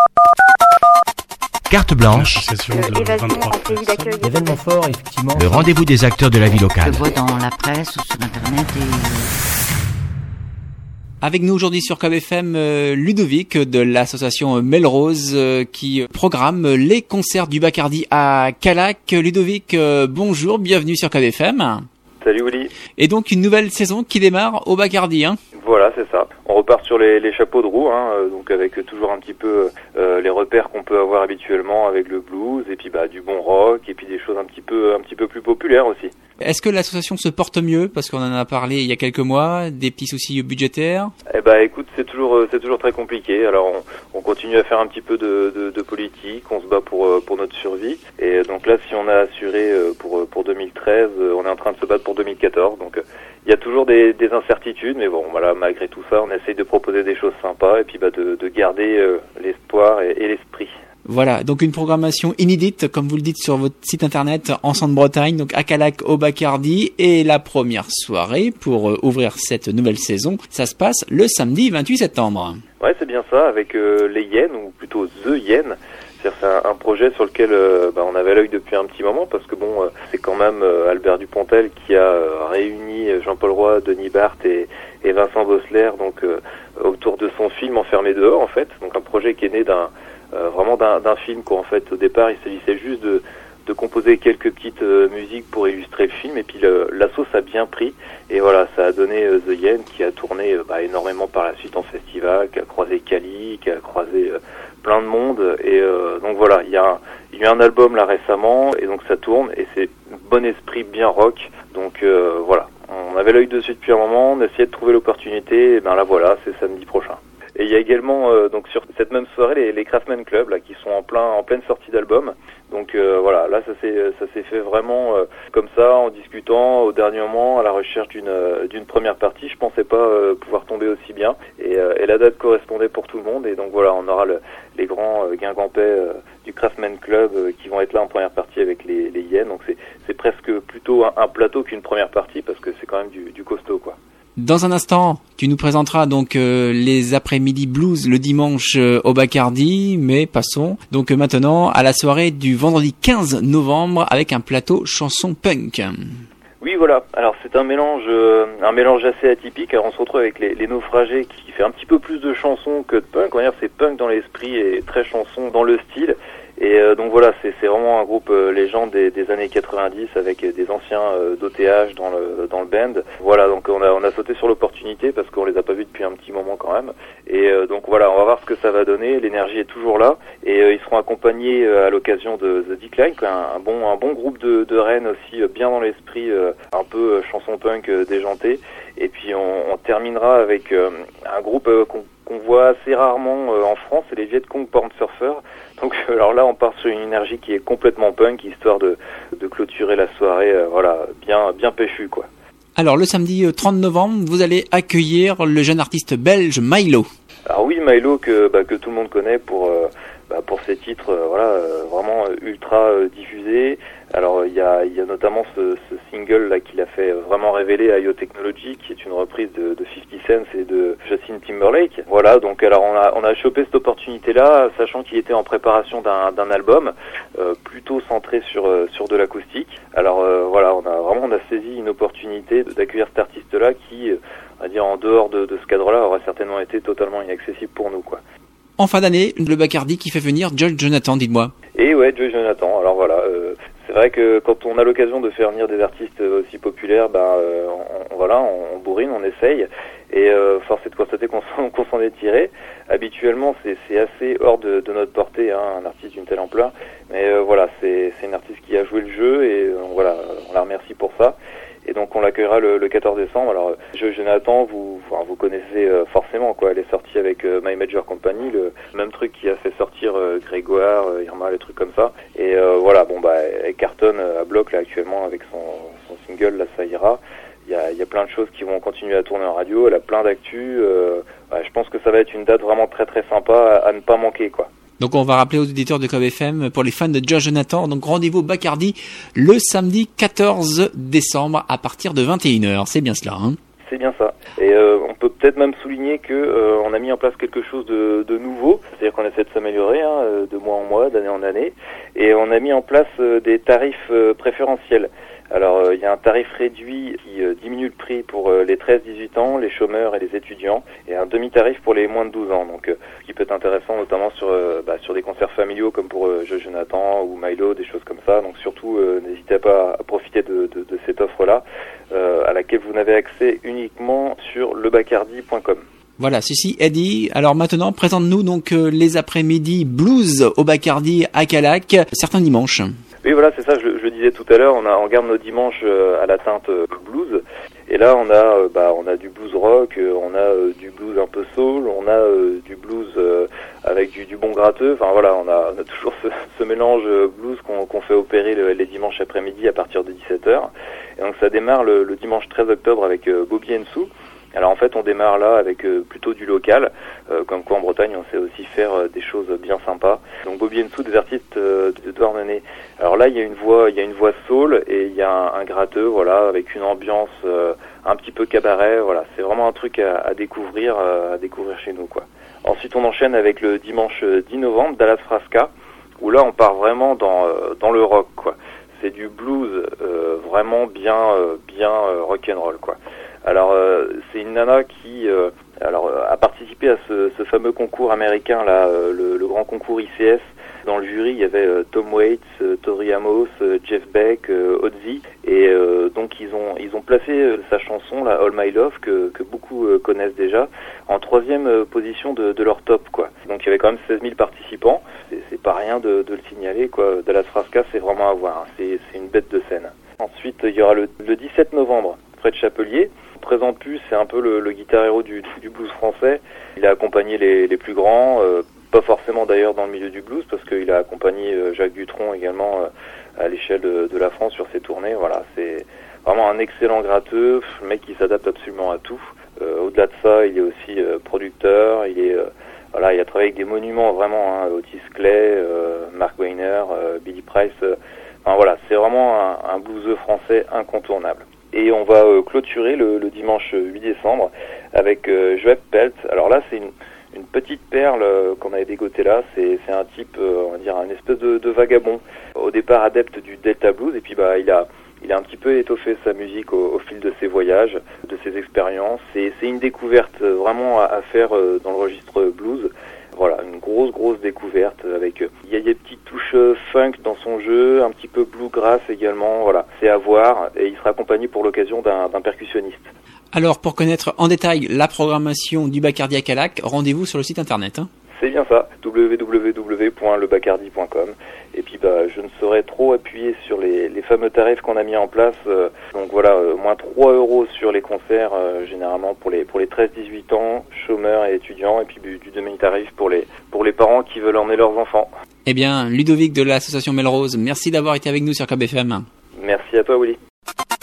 Carte blanche. Événement fort, effectivement. Le rendez-vous des acteurs de la vie locale. Je vois dans la presse ou sur Internet Avec nous aujourd'hui sur KBFM, Ludovic de l'association Melrose qui programme les concerts du Bacardi à Callac. Ludovic, bonjour, bienvenue sur KBFM. Salut Willy. Et donc une nouvelle saison qui démarre au Bacardi, hein. Voilà, c'est ça. On repart sur les chapeaux de roue, donc avec toujours un petit peu les repères qu'on peut avoir habituellement avec le blues et puis du bon rock et puis des choses un petit peu plus populaires aussi. Est-ce que l'association se porte mieux parce qu'on en a parlé il y a quelques mois, des petits soucis budgétaires? Écoute, c'est toujours très compliqué. Alors on continue à faire un petit peu de politique, on se bat pour notre survie et donc là si on a assuré pour 2013, on est en train de se battre pour 2014. Donc il y a toujours des incertitudes, mais bon voilà, malgré tout ça, on essaye de proposer des choses sympas et puis de garder l'espoir et l'esprit. Voilà, donc une programmation inédite, comme vous le dites sur votre site internet, en Centre-Bretagne, donc à Callac au Bacardi, et la première soirée pour ouvrir cette nouvelle saison, ça se passe le samedi 28 septembre. Ouais, c'est bien ça, avec les Yen, ou plutôt The Yen. C'est un projet sur lequel on avait l'œil depuis un petit moment, parce que c'est quand même Albert Dupontel qui a réuni Jean-Paul Roy, Denis Barthes et Vincent Bossler donc autour de son film Enfermé dehors en fait. Donc un projet qui est né d'un film quoi en fait. Au départ, il s'agissait juste de composer quelques petites musiques pour illustrer le film et puis la sauce a bien pris et voilà, ça a donné The Yen qui a tourné énormément par la suite en festival, qui a croisé Cali, qui a croisé plein de monde et donc voilà, il y a eu un album là récemment et donc ça tourne et c'est bon esprit bien rock donc voilà, on avait l'œil dessus depuis un moment, on essayait de trouver l'opportunité et là voilà, c'est samedi prochain. Et il y a également donc sur cette même soirée les Craftsman Club là qui sont en pleine sortie d'album. Donc voilà, là ça s'est fait vraiment comme ça en discutant au dernier moment à la recherche d'une première partie. Je pensais pas pouvoir tomber aussi bien et la date correspondait pour tout le monde et donc voilà, on aura les grands guingampais du Craftsman Club qui vont être là en première partie avec les Yen. Donc c'est presque plutôt un plateau qu'une première partie parce que c'est quand même du costaud quoi. Dans un instant, tu nous présenteras donc les après-midi blues le dimanche au Bacardi, mais passons donc maintenant à la soirée du vendredi 15 novembre avec un plateau chanson punk. Oui, voilà. Alors c'est un mélange assez atypique. Alors on se retrouve avec les Naufragés qui fait un petit peu plus de chansons que de punk. On va dire c'est punk dans l'esprit et très chanson dans le style. Et donc voilà, c'est vraiment un groupe légende des années 90 avec des anciens d'OTH dans le band. Voilà, donc on a sauté sur l'opportunité parce qu'on les a pas vus depuis un petit moment quand même. Et donc voilà, on va voir ce que ça va donner. L'énergie est toujours là et ils seront accompagnés à l'occasion de The Decline, un bon groupe de Rennes aussi bien dans l'esprit, un peu chanson punk déjanté. Et puis on terminera avec un groupe qu'on voit assez rarement en France, c'est les Viet Cong Porn Surfers. Donc alors là on part sur une énergie qui est complètement punk, histoire de clôturer la soirée bien péchu quoi. Alors le samedi 30 novembre, vous allez accueillir le jeune artiste belge Milo. Alors oui, Milo que tout le monde connaît pour ses titres vraiment ultra diffusés. Alors il y a notamment ce single là qu'il a fait vraiment révéler à Yo Technology, qui est une reprise de 50 Cent et de Justin Timberlake. Voilà, donc alors on a chopé cette opportunité là, sachant qu'il était en préparation d'un album plutôt centré sur de l'acoustique. Alors voilà, on a saisi une opportunité d'accueillir cet artiste là qui on va dire en dehors de ce cadre-là aurait certainement été totalement inaccessible pour nous quoi. En fin d'année, le Bacardi qui fait venir Josh Jonathan, dites-moi. Et ouais, Josh Jonathan. Alors voilà, c'est vrai que quand on a l'occasion de faire venir des artistes aussi populaires, on bourrine, on essaye. Et force est de constater qu'on s'en est tiré. Habituellement, c'est assez hors de notre portée, un artiste d'une telle ampleur. Mais voilà, c'est une artiste qui a joué le jeu et voilà, on la remercie pour ça. Et donc on l'accueillera le 14 décembre. Alors Jonathan, vous connaissez forcément quoi. Elle est sortie avec My Major Company, le même truc qui a fait sortir Grégoire, Irma, les trucs comme ça. Et voilà, elle cartonne à bloc là actuellement avec son single, là ça ira. Il y a plein de choses qui vont continuer à tourner en radio. Elle a plein d'actu. Je pense que ça va être une date vraiment très très sympa à ne pas manquer quoi. Donc on va rappeler aux auditeurs de KBFM, pour les fans de Josh Jonathan, donc rendez-vous Bacardi le samedi 14 décembre à partir de 21h, c'est bien cela hein? C'est bien ça. Et on peut peut-être même souligner que on a mis en place quelque chose de nouveau, c'est-à-dire qu'on essaie de s'améliorer de mois en mois, d'année en année, et on a mis en place des tarifs préférentiels. Alors il y a un tarif réduit qui diminue le prix pour les 13-18 ans, les chômeurs et les étudiants, et un demi-tarif pour les moins de 12 ans. Donc ce qui peut être intéressant notamment sur des concerts familiaux comme pour Jonathan ou Milo, des choses comme ça. Donc surtout n'hésitez pas à profiter de cette offre-là, à laquelle vous n'avez accès uniquement sur lebacardi.com. Voilà, ceci est dit. Alors maintenant, présente-nous donc les après-midi blues au Bacardi à Calac, certains dimanches. Oui, voilà, c'est ça, je disais tout à l'heure, on garde nos dimanches à la teinte blues, et là on a du blues rock, on a du blues un peu soul, on a du blues avec du bon gratteux, enfin voilà, on a toujours ce mélange blues qu'on fait opérer les dimanches après-midi à partir de 17h, et donc ça démarre le dimanche 13 octobre avec Bobby & Sue. Alors en fait on démarre là avec plutôt du local, comme quoi en Bretagne on sait aussi faire des choses bien sympas. Donc Bobby & Sue, des artistes de Douarnenez. Alors là il y a une voix soul et il y a un gratteux, voilà, avec une ambiance un petit peu cabaret, voilà, c'est vraiment un truc à découvrir chez nous, quoi. Ensuite on enchaîne avec le dimanche 10 novembre, Dallas Frasca, où là on part vraiment dans le rock, quoi. C'est du blues vraiment bien rock'n'roll, quoi. Alors c'est une nana qui a participé à ce fameux concours américain là, le grand concours ICS. Dans le jury, il y avait Tom Waits, Tori Amos, Jeff Beck, Ozzy, et donc ils ont placé sa chanson là, All My Love, que beaucoup connaissent déjà, en 3e position de leur top, quoi. Donc il y avait quand même 16 000 participants. C'est pas rien de le signaler, quoi. Dallas Frasca, c'est vraiment à voir, hein. C'est une bête de scène. Ensuite, il y aura le 17 novembre, Fred Chapelier. Présente plus, c'est un peu le guitar héros du blues français. Il a accompagné les plus grands, pas forcément d'ailleurs dans le milieu du blues, parce qu'il a accompagné Jacques Dutronc également à l'échelle de la France sur ses tournées. Voilà, c'est vraiment un excellent gratteux, le mec qui s'adapte absolument à tout. Au-delà de ça, il est aussi producteur, il a travaillé avec des monuments vraiment, hein, Otis Clay, Mark Weiner, Billy Price. Enfin voilà, c'est vraiment un blueseux français incontournable. Et on va clôturer le dimanche 8 décembre avec Joep Pelt. Alors là, c'est une petite perle qu'on avait dégotée là. C'est un type, on va dire, un espèce de vagabond. Au départ adepte du Delta Blues, et puis il a un petit peu étoffé sa musique au fil de ses voyages, de ses expériences. C'est une découverte vraiment à faire dans le registre blues. Voilà, une grosse découverte avec il y a des petites touches funk dans son jeu, un petit peu bluegrass également, voilà, c'est à voir, et il sera accompagné pour l'occasion d'un percussionniste. Alors pour connaître en détail la programmation du Bacardi à Calac, rendez-vous sur le site internet, hein. C'est bien ça, www.lebacardi.com. Et puis je ne saurais trop appuyer sur les fameux tarifs qu'on a mis en place. Donc voilà, moins 3 € sur les concerts, généralement pour les 13-18 ans, chômeurs et étudiants, et puis du demi-tarif pour les parents qui veulent emmener leurs enfants. Eh bien, Ludovic de l'association Melrose, merci d'avoir été avec nous sur KBFM. Merci à toi, Willy.